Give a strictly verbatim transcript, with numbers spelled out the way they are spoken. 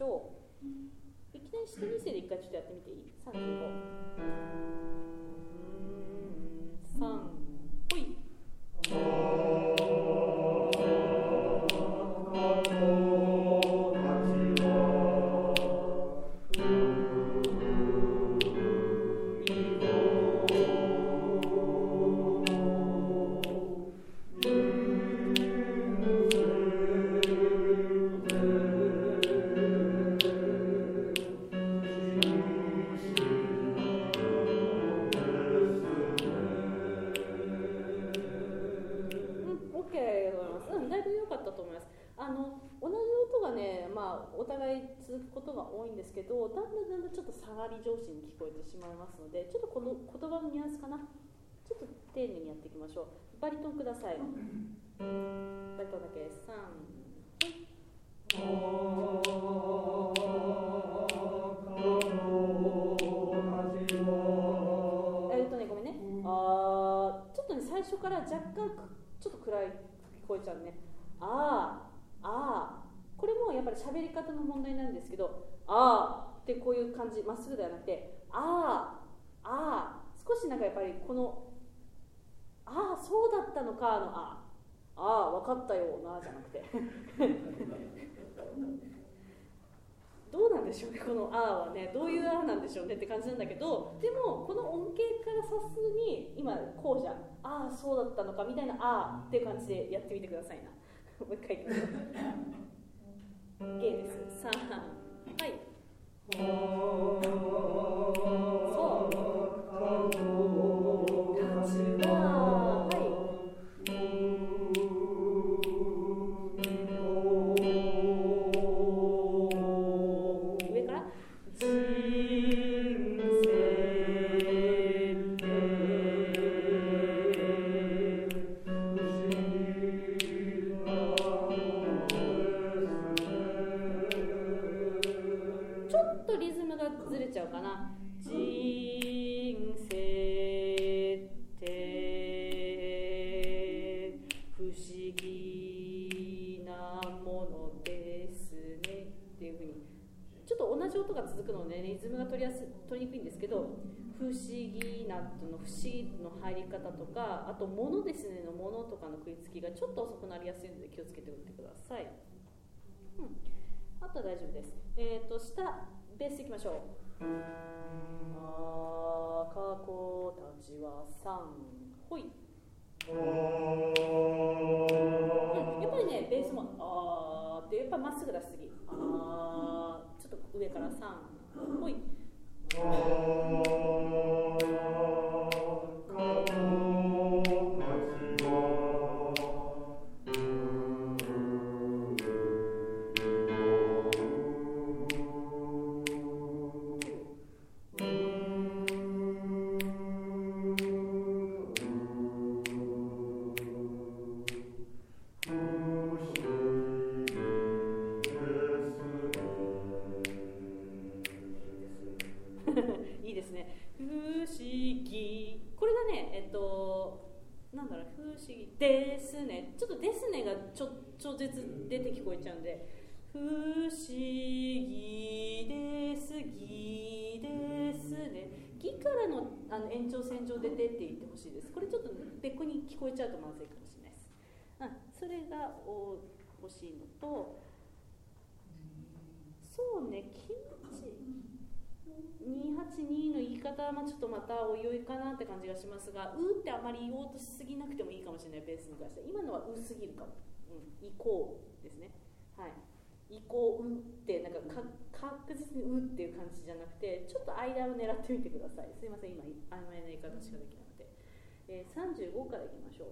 ょう。いきなりしてに世で一回ちょっとやってみていい？ さんじゅうご。うーん、さん、ほい。お互い続くことが多いんですけど、だんだんだんだんちょっと下がり上司に聞こえてしまいますので、ちょっとこの言葉のニュアンスかな、ちょっと丁寧にやっていきましょう。バリトンください。バリトンだけさん、えっとねごめんね、あーちょっとね最初から若干ちょっと暗い聞こえちゃうね。あーあーこれもやっぱり喋り方の問題なんですけど、あーってこういう感じ、まっすぐではなくて、あーあー少しなんかやっぱりこのあーそうだったのかのあーあー分かったよなじゃなくてどうなんでしょうね、このあーはね、どういうあーなんでしょうねって感じなんだけど、でもこの音形から察するに今こうじゃん、あーそうだったのかみたいなあーっていう感じでやってみてくださいなもう一回いきましょうOK です。さん、はい。そう。立場、はい。上から人生ってちょっとリズムがずれちゃうかな。人生って不思議なものですねっていう風にちょっと同じ音が続くので、ね、リズムが取りやす取りにくいんですけど、不思議なとの不思議の入り方とか、あとものですねのものとかの食いつきがちょっと遅くなりやすいので気をつけておいてください。うん、あとは大丈夫です。えっと下ベースいきましょう。あー過去たちはさん、ほい。うん、やっぱりねベースもあーってやっぱまっすぐ出しすぎ。あーちょっと上からさん、ほい。いいですね。不思議。これがね、えっと、なんだろう、不思議ですね。ちょっとですねがちょ超絶出て聞こえちゃうんで、不思議ですぎですね。ぎからのあの延長線上で出ていってほしいです。これちょっと別個に聞こえちゃうとまずいかもしれないです。うん、それがお欲しいのと、そうね、気持ちにはちにの言い方はちょっとまたおいおいかなって感じがしますが、うってあまり言おうとしすぎなくてもいいかもしれない。ベースに関しては今のはうすぎるかも、うん、移行ですね。はい、移行うってなんか確実にうっていう感じじゃなくて、ちょっと間を狙ってみてください。すいません、今曖昧な言い方しかできなくて、えー、さんじゅうごからいきましょう。